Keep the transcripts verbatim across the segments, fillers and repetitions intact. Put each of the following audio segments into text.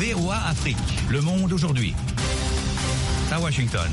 V O A Afrique. Le monde aujourd'hui. À Washington.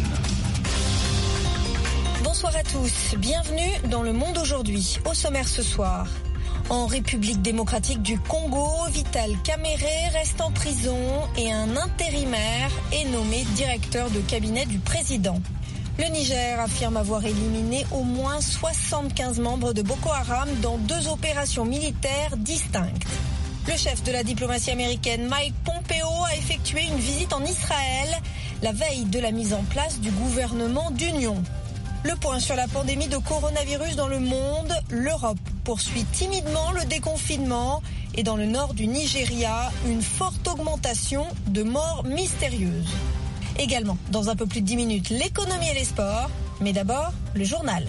Bonsoir à tous. Bienvenue dans Le Monde aujourd'hui. Au sommaire ce soir. En République démocratique du Congo, Vital Kamerhe reste en prison et un intérimaire est nommé directeur de cabinet du président. Le Niger affirme avoir éliminé au moins soixante-quinze membres de Boko Haram dans deux opérations militaires distinctes. Le chef de la diplomatie américaine, Mike Pompeo, a effectué une visite en Israël la veille de la mise en place du gouvernement d'union. Le point sur la pandémie de coronavirus dans le monde. L'Europe poursuit timidement le déconfinement et dans le nord du Nigeria, une forte augmentation de morts mystérieuses. Également, dans un peu plus de dix minutes, l'économie et les sports. Mais d'abord, le journal.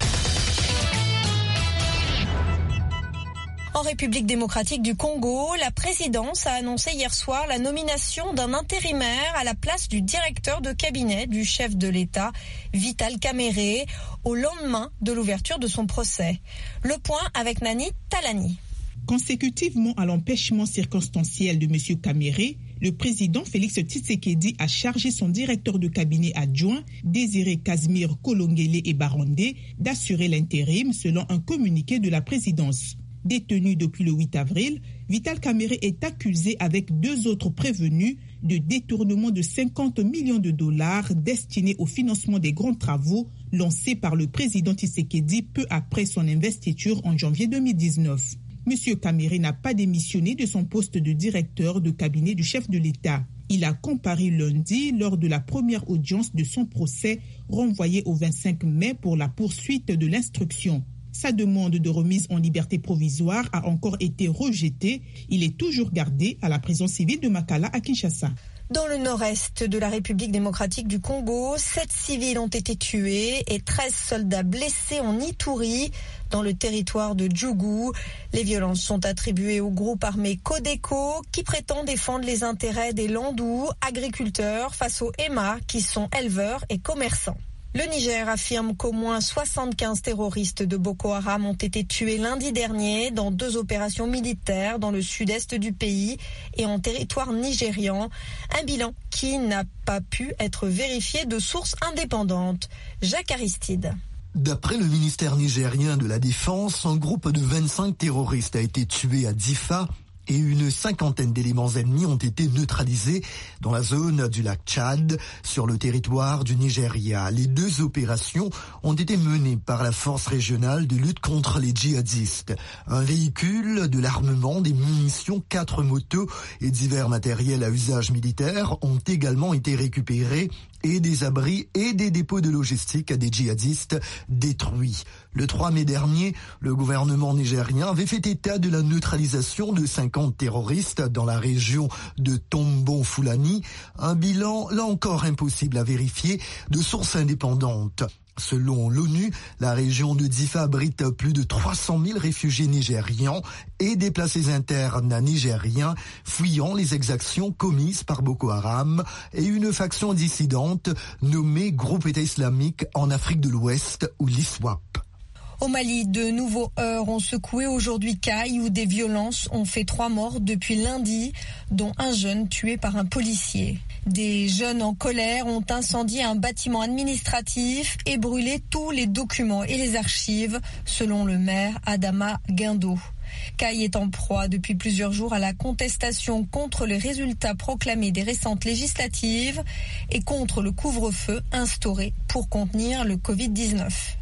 En République démocratique du Congo, la présidence a annoncé hier soir la nomination d'un intérimaire à la place du directeur de cabinet du chef de l'État, Vital Kamerhe, au lendemain de l'ouverture de son procès. Le point avec Nani Talani. Consécutivement à l'empêchement circonstanciel de M. Kamerhe, le président Félix Tshisekedi a chargé son directeur de cabinet adjoint, Désiré Casimir Kolongele Ebarondé, d'assurer l'intérim selon un communiqué de la présidence. Détenu depuis le huit avril, Vital Kamerhe est accusé avec deux autres prévenus de détournement de cinquante millions de dollars destinés au financement des grands travaux lancés par le président Tshisekedi peu après son investiture en janvier deux mille dix-neuf. M. Kamerhe n'a pas démissionné de son poste de directeur de cabinet du chef de l'État. Il a comparu lundi lors de la première audience de son procès renvoyé au vingt-cinq mai pour la poursuite de l'instruction. Sa demande de remise en liberté provisoire a encore été rejetée. Il est toujours gardé à la prison civile de Makala à Kinshasa. Dans le nord-est de la République démocratique du Congo, sept civils ont été tués et treize soldats blessés en Ituri, dans le territoire de Djougou. Les violences sont attribuées au groupe armé Codeco qui prétend défendre les intérêts des Landous, agriculteurs, face aux Emma qui sont éleveurs et commerçants. Le Niger affirme qu'au moins soixante-quinze terroristes de Boko Haram ont été tués lundi dernier dans deux opérations militaires dans le sud-est du pays et en territoire nigérian. Un bilan qui n'a pas pu être vérifié de sources indépendantes. Jacques Aristide. D'après le ministère nigérien de la Défense, un groupe de vingt-cinq terroristes a été tué à Difa et une cinquantaine d'éléments ennemis ont été neutralisés dans la zone du lac Tchad, sur le territoire du Nigeria. Les deux opérations ont été menées par la force régionale de lutte contre les djihadistes. Un véhicule, de l'armement, des munitions, quatre motos et divers matériels à usage militaire ont également été récupérés et des abris et des dépôts de logistique à des djihadistes détruits. Le trois mai dernier, le gouvernement nigérien avait fait état de la neutralisation de cinquante terroristes dans la région de Tombon-Fulani, un bilan là encore impossible à vérifier de sources indépendantes. Selon l'ONU, la région de Difa abrite plus de trois cent mille réfugiés nigérians et déplacés internes nigériens fuyant les exactions commises par Boko Haram et une faction dissidente nommée Groupe État islamique en Afrique de l'Ouest ou l'I S W A P. Au Mali, de nouveaux heurts ont secoué aujourd'hui Caille où des violences ont fait trois morts depuis lundi, dont un jeune tué par un policier. Des jeunes en colère ont incendié un bâtiment administratif et brûlé tous les documents et les archives, selon le maire Adama Guindo. Caille est en proie depuis plusieurs jours à la contestation contre les résultats proclamés des récentes législatives et contre le couvre-feu instauré pour contenir le covid dix-neuf.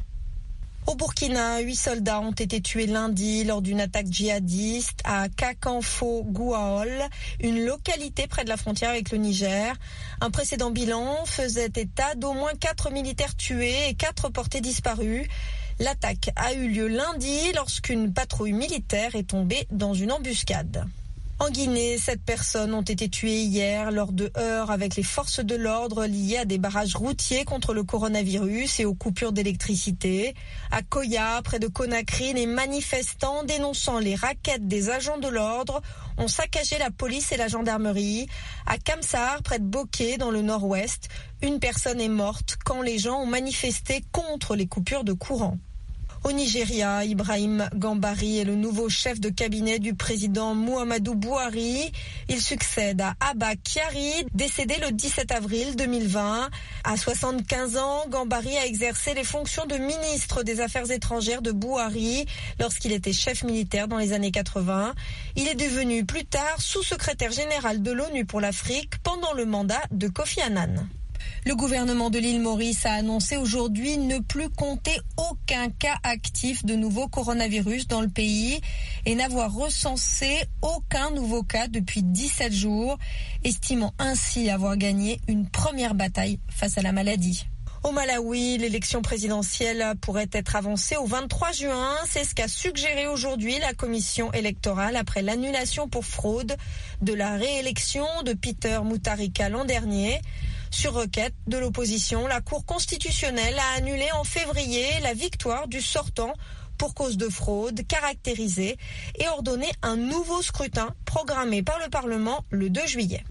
Au Burkina, huit soldats ont été tués lundi lors d'une attaque djihadiste à Kakanfo-Gouaol, une localité près de la frontière avec le Niger. Un précédent bilan faisait état d'au moins quatre militaires tués et quatre portés disparus. L'attaque a eu lieu lundi lorsqu'une patrouille militaire est tombée dans une embuscade. En Guinée, sept personnes ont été tuées hier lors de heurts avec les forces de l'ordre liées à des barrages routiers contre le coronavirus et aux coupures d'électricité. À Koya, près de Conakry, les manifestants dénonçant les rackets des agents de l'ordre ont saccagé la police et la gendarmerie. À Kamsar, près de Boké, dans le nord-ouest, une personne est morte quand les gens ont manifesté contre les coupures de courant. Au Nigeria, Ibrahim Gambari est le nouveau chef de cabinet du président Muhammadu Buhari. Il succède à Abba Kyari, décédé le dix-sept avril deux mille vingt. À soixante-quinze ans, Gambari a exercé les fonctions de ministre des Affaires étrangères de Buhari lorsqu'il était chef militaire dans les années quatre-vingts. Il est devenu plus tard sous-secrétaire général de l'ONU pour l'Afrique pendant le mandat de Kofi Annan. Le gouvernement de l'île Maurice a annoncé aujourd'hui ne plus compter aucun cas actif de nouveau coronavirus dans le pays et n'avoir recensé aucun nouveau cas depuis dix-sept jours, estimant ainsi avoir gagné une première bataille face à la maladie. Au Malawi, l'élection présidentielle pourrait être avancée au vingt-trois juin. C'est ce qu'a suggéré aujourd'hui la commission électorale après l'annulation pour fraude de la réélection de Peter Mutharika l'an dernier. Sur requête de l'opposition, la Cour constitutionnelle a annulé en février la victoire du sortant pour cause de fraude caractérisée et ordonné un nouveau scrutin programmé par le Parlement le deux juillet.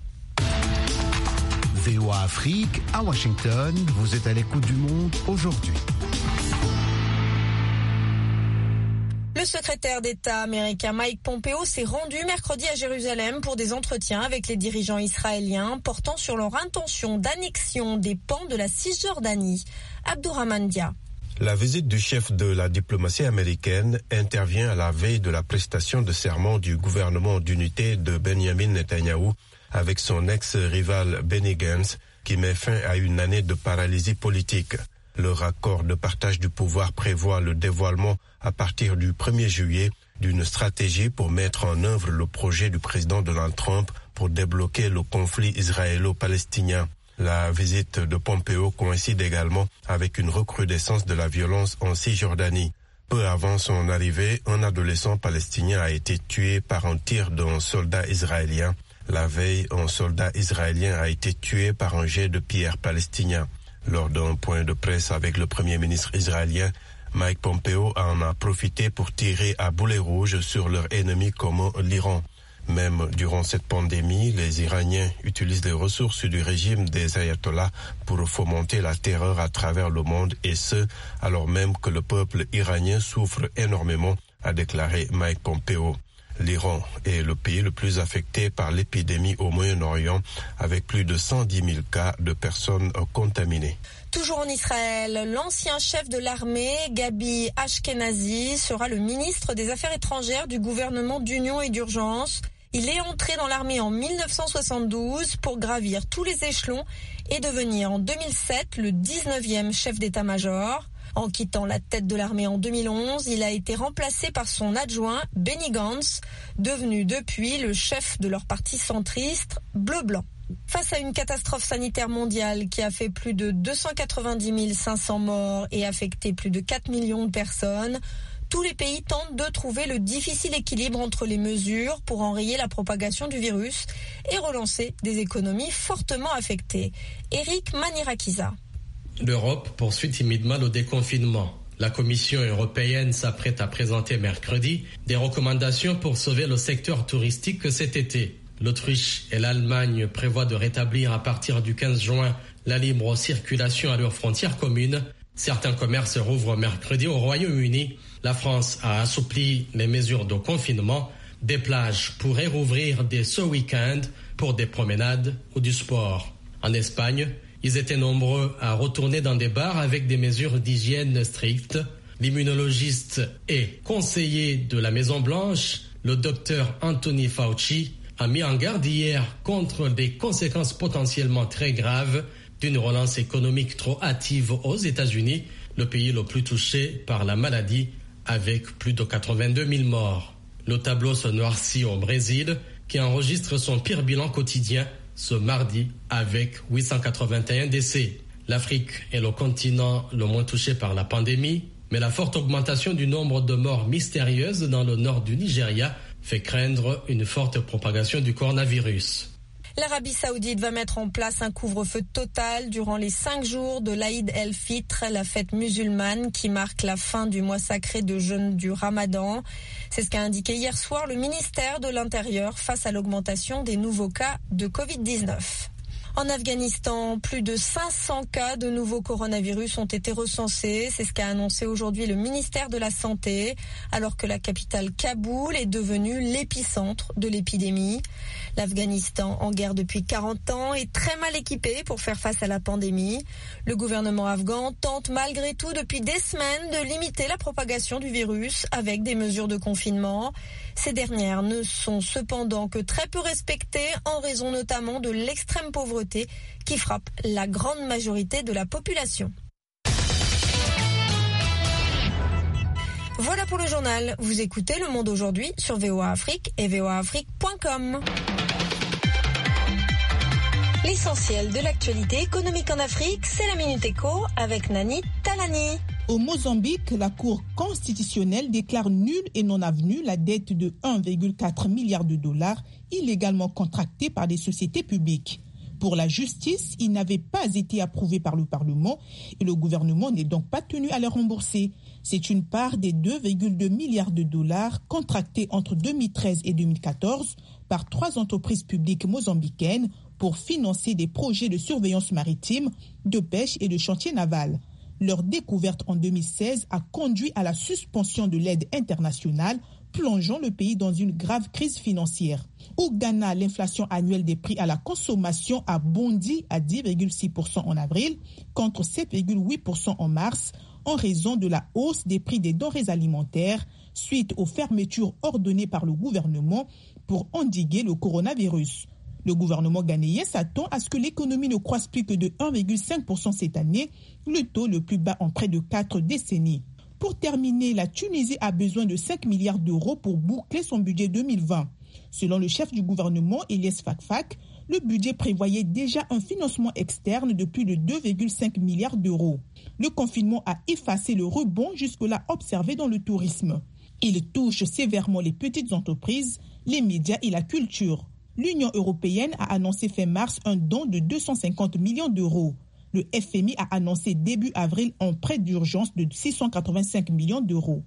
V O A Afrique, à Washington, vous êtes à l'écoute du monde aujourd'hui. Le secrétaire d'État américain Mike Pompeo s'est rendu mercredi à Jérusalem pour des entretiens avec les dirigeants israéliens portant sur leur intention d'annexion des pans de la Cisjordanie. Abdourahmane Dia. La visite du chef de la diplomatie américaine intervient à la veille de la prestation de serment du gouvernement d'unité de Benjamin Netanyahou avec son ex-rival Benny Gantz qui met fin à une année de paralysie politique. Leur accord de partage du pouvoir prévoit le dévoilement à partir du premier juillet d'une stratégie pour mettre en œuvre le projet du président Donald Trump pour débloquer le conflit israélo-palestinien. La visite de Pompeo coïncide également avec une recrudescence de la violence en Cisjordanie. Peu avant son arrivée, un adolescent palestinien a été tué par un tir d'un soldat israélien. La veille, un soldat israélien a été tué par un jet de pierre palestinien. Lors d'un point de presse avec le premier ministre israélien, Mike Pompeo en a profité pour tirer à boulet rouge sur leur ennemi commun, l'Iran. Même durant cette pandémie, les Iraniens utilisent les ressources du régime des ayatollahs pour fomenter la terreur à travers le monde et ce, alors même que le peuple iranien souffre énormément, a déclaré Mike Pompeo. L'Iran est le pays le plus affecté par l'épidémie au Moyen-Orient, avec plus de cent dix mille cas de personnes contaminées. Toujours en Israël, l'ancien chef de l'armée, Gabi Ashkenazi, sera le ministre des Affaires étrangères du gouvernement d'union et d'urgence. Il est entré dans l'armée en mille neuf cent soixante-douze pour gravir tous les échelons et devenir en deux mille sept le dix-neuvième chef d'état-major. En quittant la tête de l'armée en deux mille onze, il a été remplacé par son adjoint Benny Gantz, devenu depuis le chef de leur parti centriste bleu-blanc. Face à une catastrophe sanitaire mondiale qui a fait plus de deux cent quatre-vingt-dix mille cinq cents morts et affecté plus de quatre millions de personnes, tous les pays tentent de trouver le difficile équilibre entre les mesures pour enrayer la propagation du virus et relancer des économies fortement affectées. Eric Manirakiza. L'Europe poursuit timidement le déconfinement. La Commission européenne s'apprête à présenter mercredi des recommandations pour sauver le secteur touristique cet été. L'Autriche et l'Allemagne prévoient de rétablir à partir du quinze juin la libre circulation à leurs frontières communes. Certains commerces rouvrent mercredi au Royaume-Uni. La France a assoupli les mesures de confinement. Des plages pourraient rouvrir dès ce week-end pour des promenades ou du sport. En Espagne, ils étaient nombreux à retourner dans des bars avec des mesures d'hygiène strictes. L'immunologiste et conseiller de la Maison-Blanche, le docteur Anthony Fauci, a mis en garde hier contre des conséquences potentiellement très graves d'une relance économique trop hâtive aux États-Unis, le pays le plus touché par la maladie, avec plus de quatre-vingt-deux mille morts. Le tableau se noircit au Brésil, qui enregistre son pire bilan quotidien ce mardi avec huit cent quatre-vingt-un décès. L'Afrique est le continent le moins touché par la pandémie, mais la forte augmentation du nombre de morts mystérieuses dans le nord du Nigeria fait craindre une forte propagation du coronavirus. L'Arabie Saoudite va mettre en place un couvre-feu total durant les cinq jours de l'Aïd el-Fitr, la fête musulmane qui marque la fin du mois sacré de jeûne du Ramadan. C'est ce qu'a indiqué hier soir le ministère de l'Intérieur face à l'augmentation des nouveaux cas de covid dix-neuf. En Afghanistan, plus de cinq cents cas de nouveaux coronavirus ont été recensés. C'est ce qu'a annoncé aujourd'hui le ministère de la Santé, alors que la capitale Kaboul est devenue l'épicentre de l'épidémie. L'Afghanistan, en guerre depuis quarante ans, est très mal équipé pour faire face à la pandémie. Le gouvernement afghan tente malgré tout depuis des semaines de limiter la propagation du virus avec des mesures de confinement. Ces dernières ne sont cependant que très peu respectées en raison notamment de l'extrême pauvreté qui frappe la grande majorité de la population. Voilà pour le journal. Vous écoutez Le Monde aujourd'hui sur V O A Afrique et v o a afrique point com. L'essentiel de l'actualité économique en Afrique, c'est la Minute Éco avec Nani Talani. Au Mozambique, la Cour constitutionnelle déclare nulle et non avenue la dette de un virgule quatre milliard de dollars illégalement contractée par des sociétés publiques. Pour la justice, il n'avait pas été approuvé par le Parlement et le gouvernement n'est donc pas tenu à les rembourser. C'est une part des deux virgule deux milliards de dollars contractés entre deux mille treize et deux mille quatorze par trois entreprises publiques mozambicaines pour financer des projets de surveillance maritime, de pêche et de chantier naval. Leur découverte en deux mille seize a conduit à la suspension de l'aide internationale, plongeant le pays dans une grave crise financière. Au Ghana, l'inflation annuelle des prix à la consommation a bondi à dix virgule six pour cent en avril, contre sept virgule huit pour cent en mars, en raison de la hausse des prix des denrées alimentaires, suite aux fermetures ordonnées par le gouvernement pour endiguer le coronavirus. Le gouvernement ghanéen s'attend à ce que l'économie ne croisse plus que de un virgule cinq pour cent cette année, le taux le plus bas en près de quatre décennies. Pour terminer, la Tunisie a besoin de cinq milliards d'euros pour boucler son budget deux mille vingt. Selon le chef du gouvernement, Elias Fakfak, le budget prévoyait déjà un financement externe de plus de deux virgule cinq milliards d'euros. Le confinement a effacé le rebond jusque-là observé dans le tourisme. Il touche sévèrement les petites entreprises, les médias et la culture. L'Union européenne a annoncé fin mars un don de deux cent cinquante millions d'euros. Le F M I a annoncé début avril un prêt d'urgence de six cent quatre-vingt-cinq millions d'euros.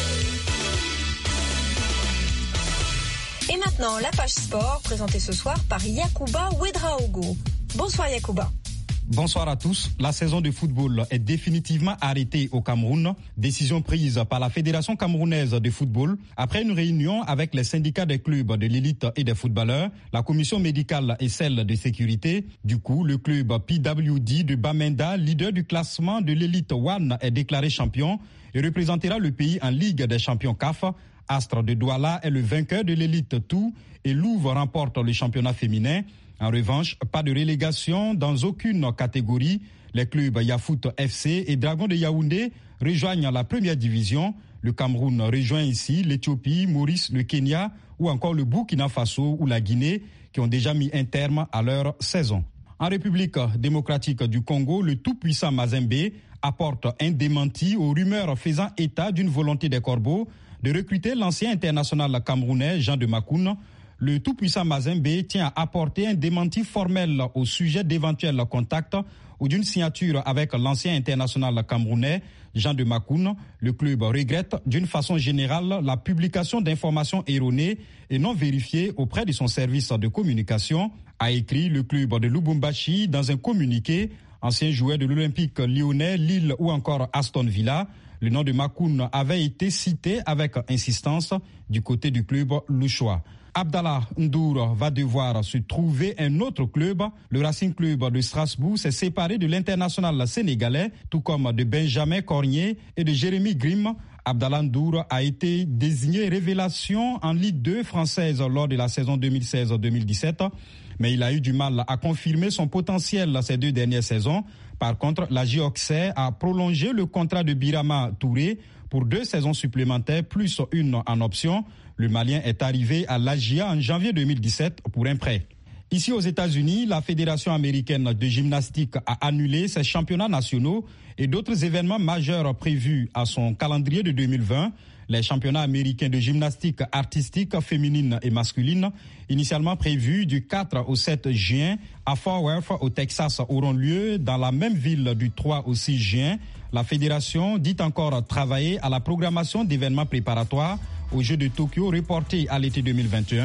Et maintenant, la page sport, présentée ce soir par Yacouba Ouedraogo. Bonsoir Yacouba. Bonsoir à tous. La saison de football est définitivement arrêtée au Cameroun. Décision prise par la Fédération camerounaise de football après une réunion avec les syndicats des clubs de l'élite et des footballeurs, la commission médicale et celle de sécurité. Du coup, le club P W D de Bamenda, leader du classement de l'élite One, est déclaré champion et représentera le pays en Ligue des champions C A F. Astre de Douala est le vainqueur de l'élite deux et Louvre remporte le championnat féminin. En revanche, pas de relégation dans aucune catégorie. Les clubs Yafoot F C et Dragon de Yaoundé rejoignent la première division. Le Cameroun rejoint ici l'Éthiopie, Maurice, le Kenya ou encore le Burkina Faso ou la Guinée qui ont déjà mis un terme à leur saison. En République démocratique du Congo, le tout-puissant Mazembe apporte un démenti aux rumeurs faisant état d'une volonté des Corbeaux de recruter l'ancien international camerounais Jean de Makoun. Le tout-puissant Mazembe tient à apporter un démenti formel au sujet d'éventuels contacts ou d'une signature avec l'ancien international camerounais Jean de Makoun. Le club regrette d'une façon générale la publication d'informations erronées et non vérifiées auprès de son service de communication, a écrit le club de Lubumbashi dans un communiqué. Ancien joueur de l'Olympique lyonnais, Lille ou encore Aston Villa, le nom de Makoun avait été cité avec insistance du côté du club louchois. Abdallah Ndour va devoir se trouver un autre club. Le Racing Club de Strasbourg s'est séparé de l'international sénégalais, tout comme de Benjamin Cornier et de Jérémy Grimm. Abdallah Ndour a été désigné révélation en Ligue deux française lors de la saison deux mille seize deux mille dix-sept, mais il a eu du mal à confirmer son potentiel ces deux dernières saisons. Par contre, la J O C a prolongé le contrat de Birama Touré pour deux saisons supplémentaires plus une en option. Le Malien est arrivé à l'A G A en janvier deux mille dix-sept pour un prêt. Ici aux États-Unis, la Fédération américaine de gymnastique a annulé ses championnats nationaux et d'autres événements majeurs prévus à son calendrier de deux mille vingt. Les championnats américains de gymnastique artistique féminine et masculine, initialement prévus du quatre au sept juin à Fort Worth au Texas, auront lieu dans la même ville du trois au six juin. La fédération dit encore travailler à la programmation d'événements préparatoires aux Jeux de Tokyo reportés à l'été deux mille vingt et un.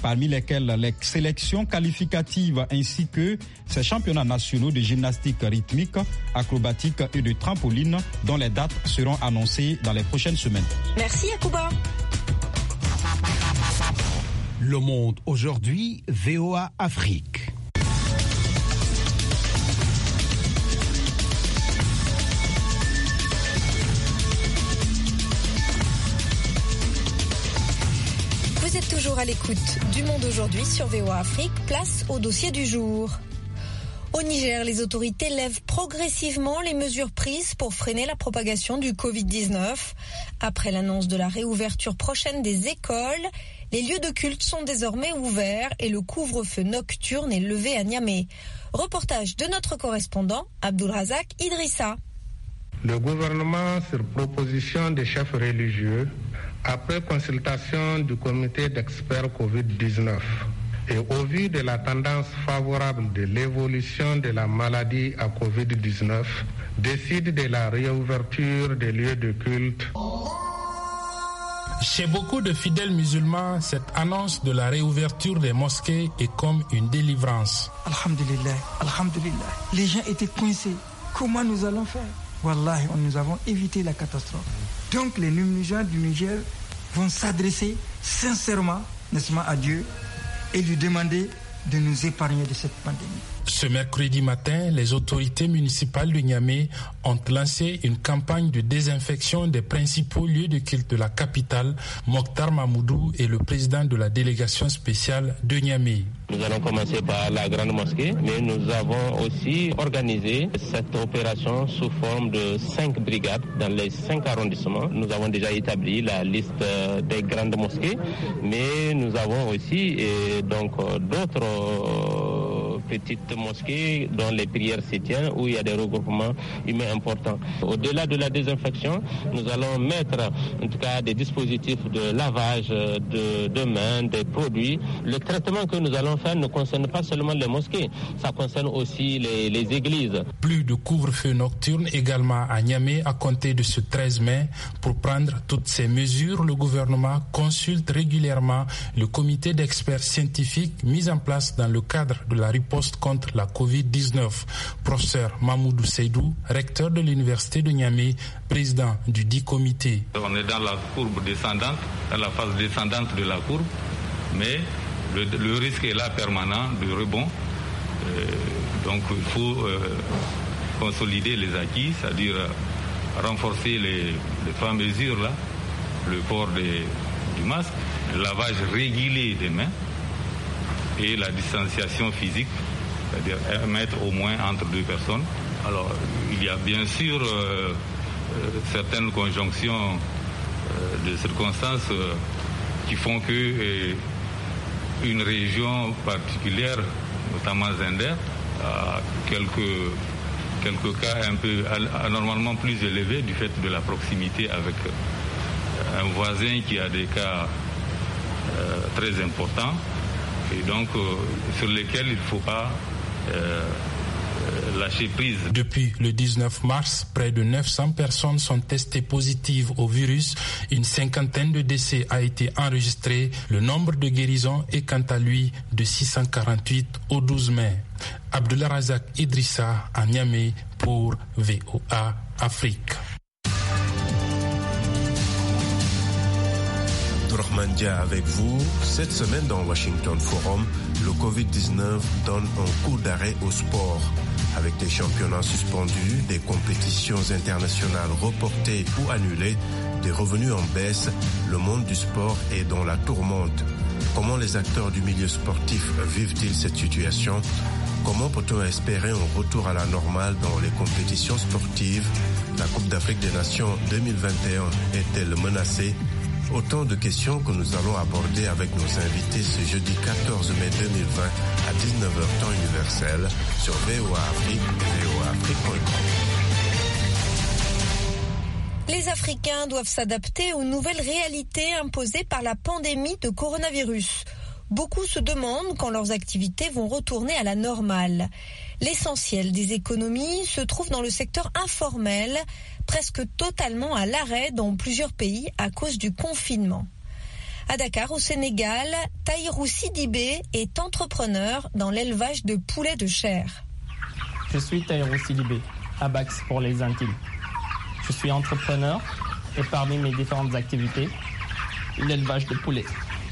parmi lesquels les sélections qualificatives ainsi que ces championnats nationaux de gymnastique rythmique, acrobatique et de trampoline dont les dates seront annoncées dans les prochaines semaines. Merci Yacouba. Le Monde aujourd'hui, V O A Afrique. Vous êtes toujours à l'écoute du Monde aujourd'hui sur V O A Afrique. Place au dossier du jour. Au Niger, les autorités lèvent progressivement les mesures prises pour freiner la propagation du covid dix-neuf. Après l'annonce de la réouverture prochaine des écoles, les lieux de culte sont désormais ouverts et le couvre-feu nocturne est levé à Niamey. Reportage de notre correspondant, Abdulrazak Idrissa. Le gouvernement, sur proposition des chefs religieux, après consultation du comité d'experts covid dix-neuf, et au vu de la tendance favorable de l'évolution de la maladie à covid dix-neuf, décide de la réouverture des lieux de culte. Chez beaucoup de fidèles musulmans, cette annonce de la réouverture des mosquées est comme une délivrance. Alhamdulillah, alhamdulillah. Les gens étaient coincés. Comment nous allons faire? Wallahi, nous avons évité la catastrophe. Donc les musulmans du Niger vont s'adresser sincèrement, n'est-ce pas, à Dieu et lui demander de nous épargner de cette pandémie. Ce mercredi matin, les autorités municipales de Niamey ont lancé une campagne de désinfection des principaux lieux de culte de la capitale. Mokhtar Mahmoudou est le président de la délégation spéciale de Niamey. Nous allons commencer par la grande mosquée, mais nous avons aussi organisé cette opération sous forme de cinq brigades dans les cinq arrondissements. Nous avons déjà établi la liste des grandes mosquées, mais nous avons aussi et donc d'autres petites mosquées dont les prières s'y tiennent, où il y a des regroupements humains importants. Au-delà de la désinfection, nous allons mettre en tout cas des dispositifs de lavage de, de mains, des produits. Le traitement que nous allons faire ne concerne pas seulement les mosquées, ça concerne aussi les, les églises. Plus de couvre-feu nocturne également à Niamey à compter de ce treize mai. Pour prendre toutes ces mesures, le gouvernement consulte régulièrement le comité d'experts scientifiques mis en place dans le cadre de la riposte contre la covid dix-neuf. Professeur Mahmoudou Seydou, recteur de l'université de Niamey, président du dit comité. On est dans la courbe descendante, dans la phase descendante de la courbe, mais le, le risque est là permanent de rebond. Euh, donc il faut euh, consolider les acquis, c'est-à-dire euh, renforcer les, les trois mesures là, le port des, du masque, le lavage régulier des mains et la distanciation physique, c'est-à-dire un mètre au moins entre deux personnes. Alors, il y a bien sûr euh, euh, certaines conjonctions euh, de circonstances euh, qui font que euh, une région particulière, notamment Zender, a quelques, quelques cas un peu anormalement plus élevés du fait de la proximité avec un voisin qui a des cas euh, très importants. Et donc, euh, sur lesquels il ne faut pas euh, euh, lâcher prise. Depuis le dix-neuf mars, près de neuf cents personnes sont testées positives au virus. Une cinquantaine de décès a été enregistré. Le nombre de guérisons est quant à lui de six cent quarante-huit au douze mai. Abdulrazak Idrissa à Niamey pour V O A Afrique. Mandia avec vous. Cette semaine dans Washington Forum, le covid dix-neuf donne un coup d'arrêt au sport. Avec des championnats suspendus, des compétitions internationales reportées ou annulées, des revenus en baisse, le monde du sport est dans la tourmente. Comment les acteurs du milieu sportif vivent-ils cette situation? Comment peut-on espérer un retour à la normale dans les compétitions sportives? La Coupe d'Afrique des Nations deux mille vingt et un est-elle menacée? Autant de questions que nous allons aborder avec nos invités ce jeudi quatorze mai deux mille vingt à dix-neuf heures temps universel sur V O A Afrique et V O A Afrique point com. Les Africains doivent s'adapter aux nouvelles réalités imposées par la pandémie de coronavirus. Beaucoup se demandent quand leurs activités vont retourner à la normale. L'essentiel des économies se trouve dans le secteur informel, presque totalement à l'arrêt dans plusieurs pays à cause du confinement. À Dakar, au Sénégal, Tahirou Sidibé est entrepreneur dans l'élevage de poulets de chair. Je suis Tahirou Sidibé, Abax pour les Antilles. Je suis entrepreneur et parmi mes différentes activités, l'élevage de poulets.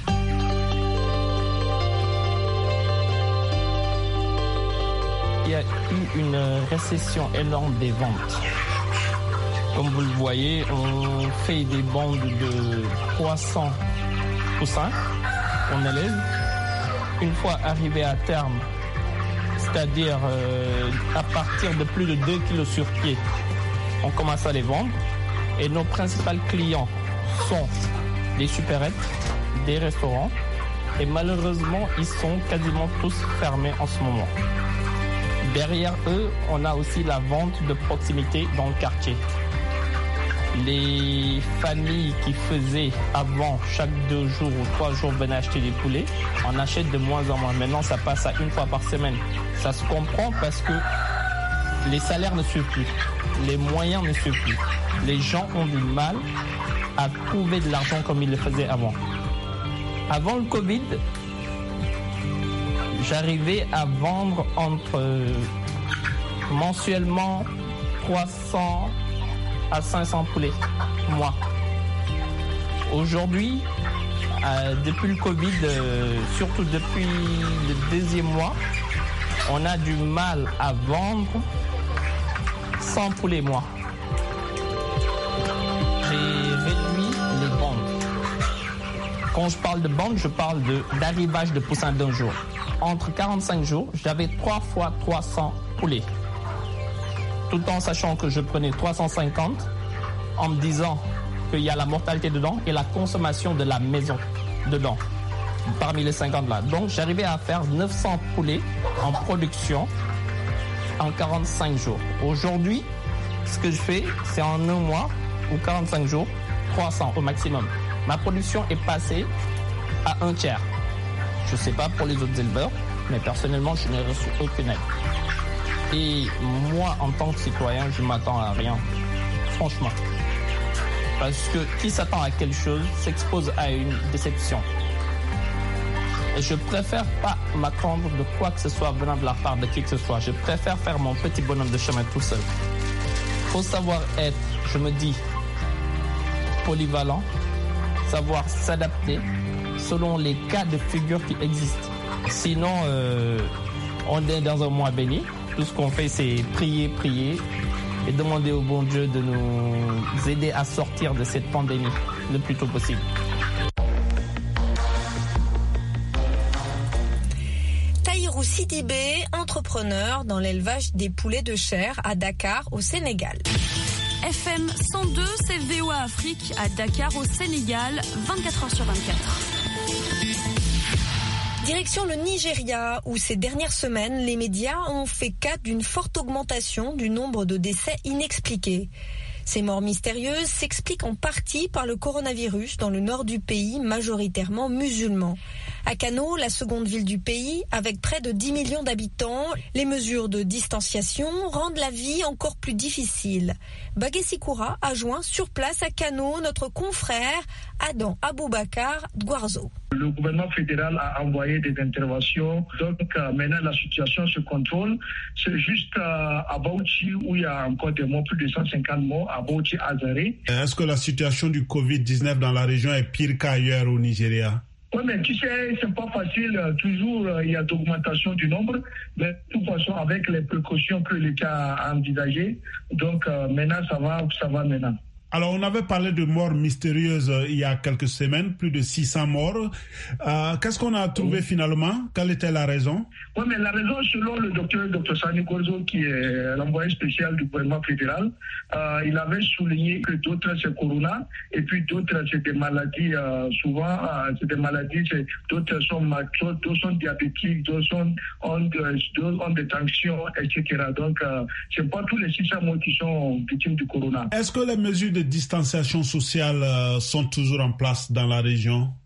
Il y a eu une récession énorme des ventes. Comme vous le voyez, on fait des bandes de trois cents poussins qu'on élève. Une fois arrivé à terme, c'est-à-dire euh, à partir de plus de deux kilos sur pied, on commence à les vendre. Et nos principaux clients sont des supérettes, des restaurants. Et malheureusement, ils sont quasiment tous fermés en ce moment. Derrière eux, on a aussi la vente de proximité dans le quartier. Les familles qui faisaient avant chaque deux jours ou trois jours venaient acheter des poulets, on achète de moins en moins. Maintenant, ça passe à une fois par semaine. Ça se comprend parce que les salaires ne suivent plus, les moyens ne suivent plus. Les gens ont du mal à trouver de l'argent comme ils le faisaient avant. Avant le Covid, j'arrivais à vendre entre mensuellement trois cents à cinq cents poulets, moi. Aujourd'hui, euh, depuis le Covid, euh, surtout depuis le deuxième mois, on a du mal à vendre cent poulets, moi. J'ai réduit les bandes. Quand je parle de bandes, je parle de, d'arrivage de poussins d'un jour. Entre quarante-cinq jours, j'avais trois fois trois cents poulets. Tout en sachant que je prenais trois cent cinquante, en me disant qu'il y a la mortalité dedans et la consommation de la maison dedans, parmi les cinquante là. Donc j'arrivais à faire neuf cents poulets en production en quarante-cinq jours. Aujourd'hui, ce que je fais, c'est en un mois ou quarante-cinq jours, trois cents au maximum. Ma production est passée à un tiers. Je ne sais pas pour les autres éleveurs, mais personnellement, je n'ai reçu aucune aide. Et moi, en tant que citoyen, je ne m'attends à rien, franchement. Parce que qui s'attend à quelque chose s'expose à une déception. Et je préfère pas m'attendre de quoi que ce soit venant de la part de qui que ce soit. Je préfère faire mon petit bonhomme de chemin tout seul. Il faut savoir être, je me dis, polyvalent, savoir s'adapter selon les cas de figure qui existent. Sinon, euh, on est dans un mois béni. Tout ce qu'on fait, c'est prier, prier et demander au bon Dieu de nous aider à sortir de cette pandémie le plus tôt possible. Tahirou Sidibé, entrepreneur dans l'élevage des poulets de chair à Dakar, au Sénégal. F M cent deux, c'est V O A Afrique à Dakar, au Sénégal, vingt-quatre heures sur vingt-quatre. Direction le Nigeria, où ces dernières semaines, les médias ont fait cas d'une forte augmentation du nombre de décès inexpliqués. Ces morts mystérieuses s'expliquent en partie par le coronavirus dans le nord du pays, majoritairement musulman. À Kano, la seconde ville du pays, avec près de dix millions d'habitants, les mesures de distanciation rendent la vie encore plus difficile. Bagessi Koura a joint sur place à Kano notre confrère Adam Aboubakar Dgwarzo. Le gouvernement fédéral a envoyé des interventions, donc euh, maintenant la situation se contrôle. C'est juste euh, à Bauchi où il y a encore des morts, plus de cent cinquante morts, à Bauchi, Azare. Est-ce que la situation du covid dix-neuf dans la région est pire qu'ailleurs au Nigeria? Oui, mais tu sais, c'est pas facile. Toujours, il y a d'augmentation du nombre. Mais de toute façon, avec les précautions que l'État a envisagées, donc euh, maintenant, ça va, ça va maintenant. Alors, on avait parlé de morts mystérieuses euh, il y a quelques semaines, plus de six cents morts. Euh, qu'est-ce qu'on a trouvé oui. finalement? Quelle était la raison? Oui, mais la raison, selon le docteur, docteur Sani Gorzo, qui est l'envoyé spécial du gouvernement fédéral, euh, il avait souligné que d'autres, c'est Corona, et puis d'autres, c'est des maladies, euh, souvent, euh, c'est des maladies, c'est, d'autres sont, d'autres sont diabétiques, d'autres sont, ont, d'autres ont des tensions, et cetera. Donc, euh, c'est pas tous les six cents morts qui sont victimes du Corona. Est-ce que les mesures de distanciation sociale euh, sont toujours en place dans la région?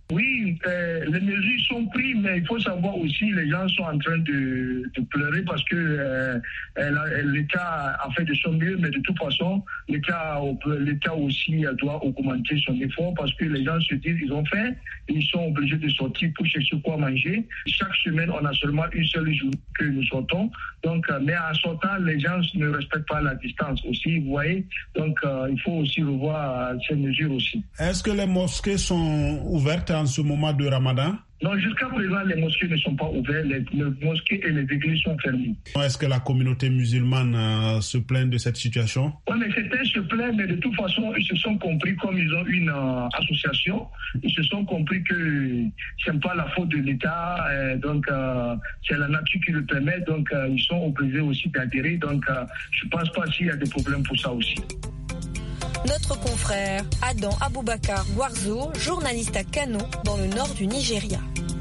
Oui, euh, les mesures sont prises, mais il faut savoir aussi les gens sont en train de, de pleurer parce que euh, l'État a fait de son mieux, mais de toute façon, l'État, l'État aussi doit augmenter son effort parce que les gens se disent ils ont faim, ils sont obligés de sortir pour chercher quoi manger. Chaque semaine, on a seulement une seule journée que nous sortons. Donc, mais en sortant, les gens ne respectent pas la distance aussi, vous voyez. Donc, euh, il faut aussi revoir ces mesures aussi. Est-ce que les mosquées sont ouvertes en ce moment de Ramadan? Non, jusqu'à présent, les mosquées ne sont pas ouvertes, les, les mosquées et les églises sont fermées. Est-ce que la communauté musulmane euh, se plaint de cette situation? Oui, mais certains se plaignent, mais de toute façon, ils se sont compris, comme ils ont une euh, association, ils se sont compris que ce n'est pas la faute de l'État, euh, donc euh, c'est la nature qui le permet, donc euh, ils sont obligés aussi d'adhérer, donc euh, je ne pense pas s'il y a des problèmes pour ça aussi. Notre confrère Adam Aboubakar Gwarzo, journaliste à Kano, dans le nord du Nigeria.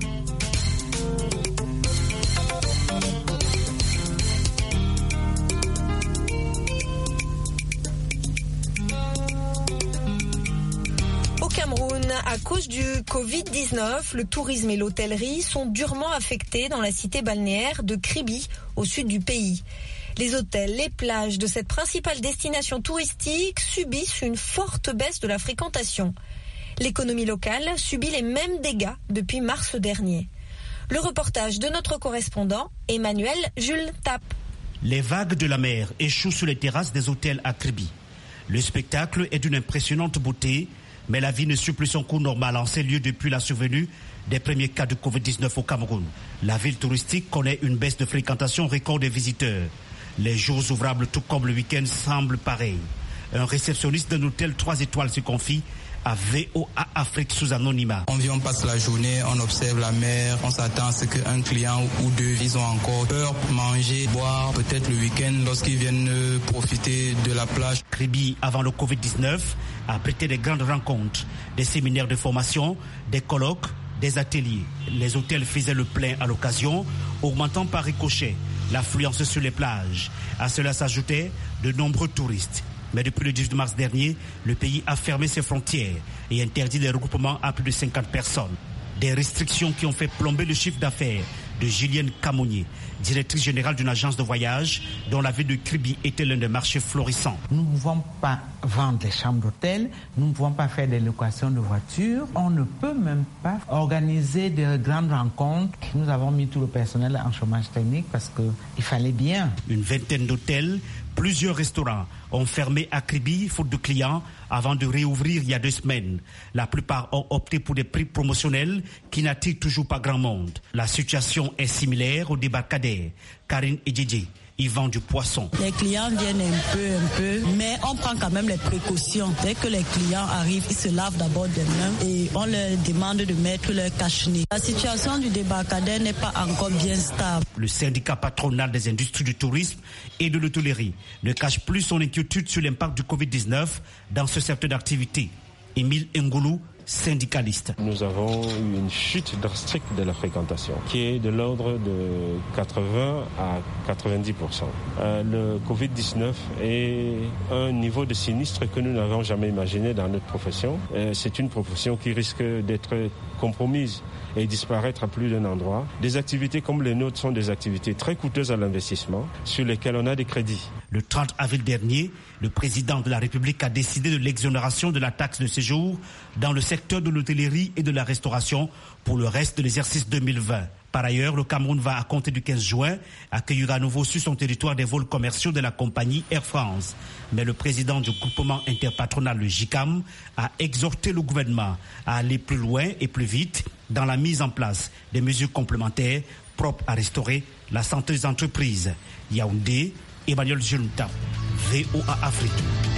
Au Cameroun, à cause du covid dix-neuf, le tourisme et l'hôtellerie sont durement affectés dans la cité balnéaire de Kribi, au sud du pays. Les hôtels, les plages de cette principale destination touristique subissent une forte baisse de la fréquentation. L'économie locale subit les mêmes dégâts depuis mars dernier. Le reportage de notre correspondant, Emmanuel Jules Tap. Les vagues de la mer échouent sur les terrasses des hôtels à Kribi. Le spectacle est d'une impressionnante beauté, mais la vie ne suit plus son cours normal en ces lieux depuis la survenue des premiers cas de covid dix-neuf au Cameroun. La ville touristique connaît une baisse de fréquentation record des visiteurs. Les jours ouvrables, tout comme le week-end, semblent pareils. Un réceptionniste d'un hôtel trois étoiles se confie à V O A Afrique sous anonymat. On vient, on passe la journée, on observe la mer, on s'attend à ce qu'un client ou deux, ils ont encore peur pour manger, boire, peut-être le week-end lorsqu'ils viennent profiter de la plage. Kribi, avant le covid dix-neuf, a abrité des grandes rencontres, des séminaires de formation, des colloques, des ateliers. Les hôtels faisaient le plein à l'occasion, augmentant par ricochet l'affluence sur les plages. À cela s'ajoutaient de nombreux touristes. Mais depuis le dix-huit mars dernier, le pays a fermé ses frontières et interdit les regroupements à plus de cinquante personnes. Des restrictions qui ont fait plomber le chiffre d'affaires de Julienne Camonier, directrice générale d'une agence de voyage dont la ville de Kribi était l'un des marchés florissants. Nous ne pouvons pas vendre des chambres d'hôtel, nous ne pouvons pas faire des locations de voitures, on ne peut même pas organiser de grandes rencontres. Nous avons mis tout le personnel en chômage technique parce qu'il fallait bien. Une vingtaine d'hôtels, plusieurs restaurants ont fermé à Kribi faute de clients avant de réouvrir il y a deux semaines. La plupart ont opté pour des prix promotionnels qui n'attirent toujours pas grand monde. La situation est similaire au débarcadère. Karine Edjedje, ils vendent du poisson. Les clients viennent un peu, un peu, mais on prend quand même les précautions. Dès que les clients arrivent, ils se lavent d'abord des mains et on leur demande de mettre leur cache-nez. La situation du débarcadère n'est pas encore bien stable. Le syndicat patronal des industries du tourisme et de l'hôtellerie ne cache plus son inquiétude sur l'impact du covid dix-neuf dans ce secteur d'activité. Émile Ngoulou, syndicaliste. Nous avons eu une chute drastique de la fréquentation qui est de l'ordre de quatre-vingts à quatre-vingt-dix pour cent. Euh, le covid dix-neuf est un niveau de sinistre que nous n'avons jamais imaginé dans notre profession. Euh, c'est une profession qui risque d'être compromise et disparaître à plus d'un endroit. Des activités comme les nôtres sont des activités très coûteuses à l'investissement sur lesquelles on a des crédits. Le trente avril dernier, le président de la République a décidé de l'exonération de la taxe de séjour dans le secteur de l'hôtellerie et de la restauration pour le reste de l'exercice deux mille vingt. Par ailleurs, le Cameroun va, à compter du quinze juin, accueillir à nouveau sur son territoire des vols commerciaux de la compagnie Air France. Mais le président du groupement interpatronal, le J C A M, a exhorté le gouvernement à aller plus loin et plus vite dans la mise en place des mesures complémentaires propres à restaurer la santé des entreprises. Yaoundé, Emmanuel Junta, V O A Afrique.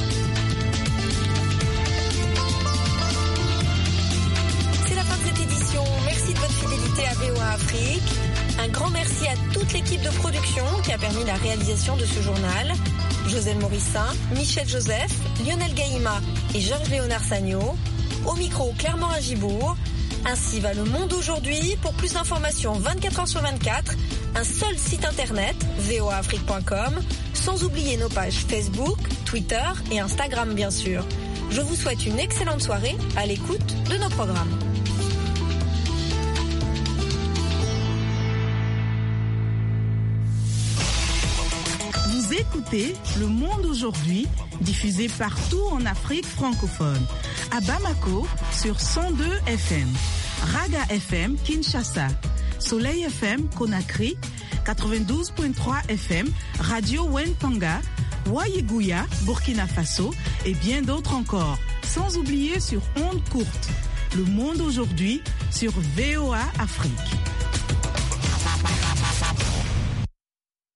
C'est la fin de cette édition. Merci de votre fidélité à V O A Afrique. Un grand merci à toute l'équipe de production qui a permis la réalisation de ce journal. Joselle Morissin, Michel Joseph, Lionel Gaïma et Georges-Léonard Sagno. Au micro, Claire Morin-Gibourg. Ainsi va le monde aujourd'hui. Pour plus d'informations, vingt-quatre heures sur vingt-quatre, un seul site internet, v o a afrique point com, sans oublier nos pages Facebook, Twitter et Instagram bien sûr. Je vous souhaite une excellente soirée à l'écoute de nos programmes. écoutez Le Monde aujourd'hui, diffusé partout en Afrique francophone. À Bamako, sur cent deux F M. Raga F M, Kinshasa. Soleil F M, Conakry. quatre-vingt-douze virgule trois F M. Radio Wentanga. Wayigouya, Burkina Faso. Et bien d'autres encore. Sans oublier sur ondes courtes. Le Monde aujourd'hui sur V O A Afrique.